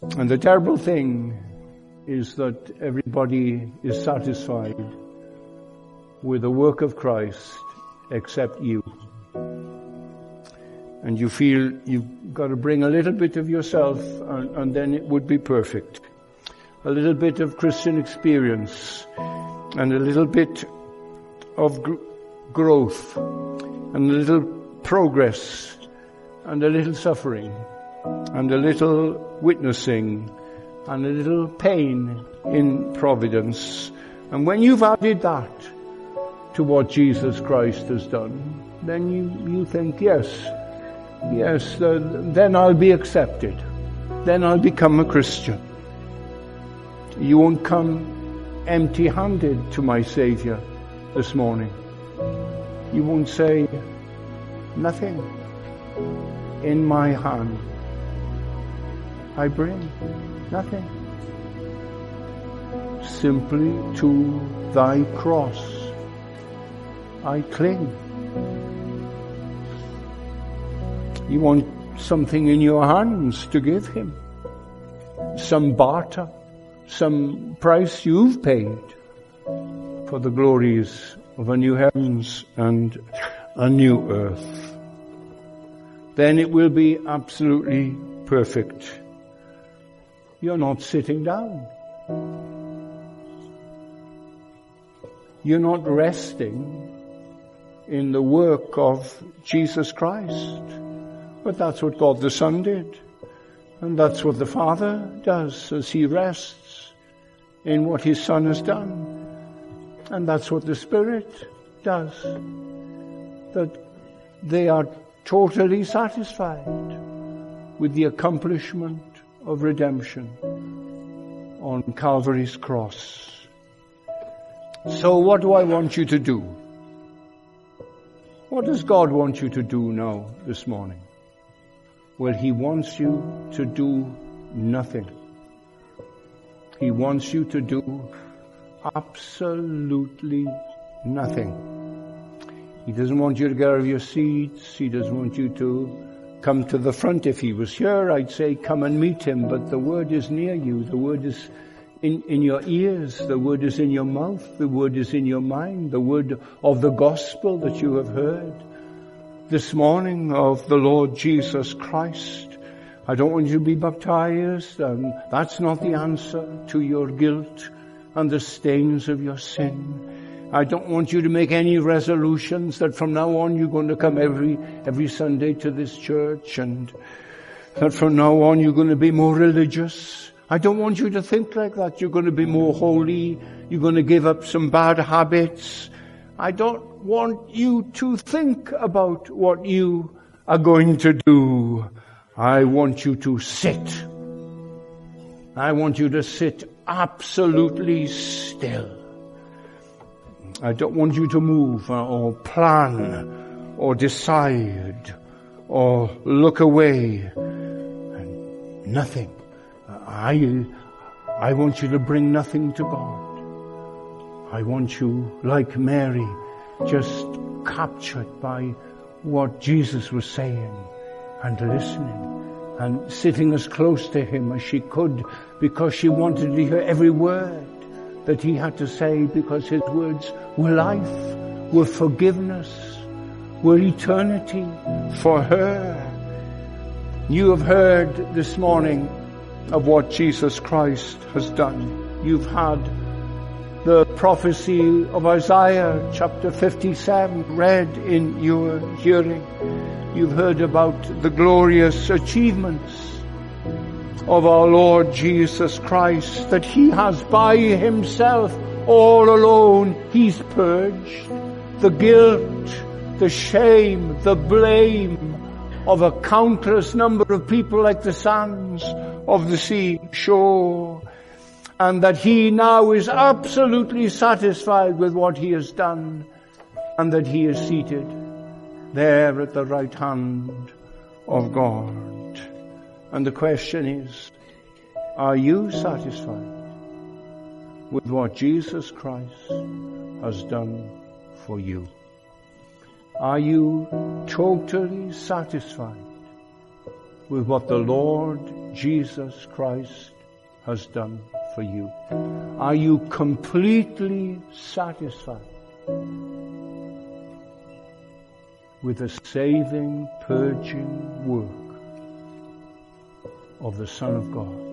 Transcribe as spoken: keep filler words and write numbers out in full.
And the terrible thing is that everybody is satisfied with the work of Christ except you. And you feel you've got to bring a little bit of yourself, and, and then it would be perfect. A little bit of Christian experience, and a little bit of gr- growth, and a little progress, and a little suffering, and a little witnessing, and a little pain in providence. And when you've added that to what Jesus Christ has done, then you, you think, yes, yes, uh, then I'll be accepted. Then I'll become a Christian. You won't come empty-handed to my Savior this morning. You won't say, nothing in my hand I bring, nothing. Simply to thy cross I cling. You want something in your hands to give him. Some barter, some price you've paid for the glories of a new heavens and a new earth. Then it will be absolutely perfect. You're not sitting down. You're not resting in the work of Jesus Christ. But that's what God the Son did. And that's what the Father does as he rests in what his Son has done. And that's what the Spirit does. That they are totally satisfied with the accomplishment of redemption on Calvary's cross. So what do I want you to do? What does God want you to do now this morning? Well, he wants you to do nothing. He wants you to do absolutely nothing. He doesn't want you to get out of your seats. He doesn't want you to come to the front. If he was here, I'd say come and meet him. But the word is near you. The word is in, in your ears. The word is in your mouth. The word is in your mind. The word of the gospel that you have heard this morning of the Lord Jesus Christ. I don't want you to be baptized. Um, that's not the answer to your guilt and the stains of your sin. I don't want you to make any resolutions that from now on you're going to come every every Sunday to this church, and that from now on you're going to be more religious. I don't want you to think like that. You're going to be more holy. You're going to give up some bad habits. I don't want you to think about what you are going to do. I want you to sit. I want you to sit absolutely still. I don't want you to move or plan or decide or look away. Nothing. I, I want you to bring nothing to God. I want you, like Mary, just captured by what Jesus was saying and listening and sitting as close to him as she could, because she wanted to hear every word that he had to say, because his words were life, were forgiveness, were eternity for her. You have heard this morning of what Jesus Christ has done. You've had the prophecy of Isaiah chapter fifty-seven read in your hearing. You've heard about the glorious achievements of our Lord Jesus Christ, that he has by himself, all alone, he's purged the guilt, the shame, the blame of a countless number of people like the sands of the sea shore. And that he now is absolutely satisfied with what he has done, and that he is seated there at the right hand of God. And the question is, are you satisfied with what Jesus Christ has done for you? Are you totally satisfied with what the Lord Jesus Christ has done for you? Are you completely satisfied with the saving, purging work of the Son of God?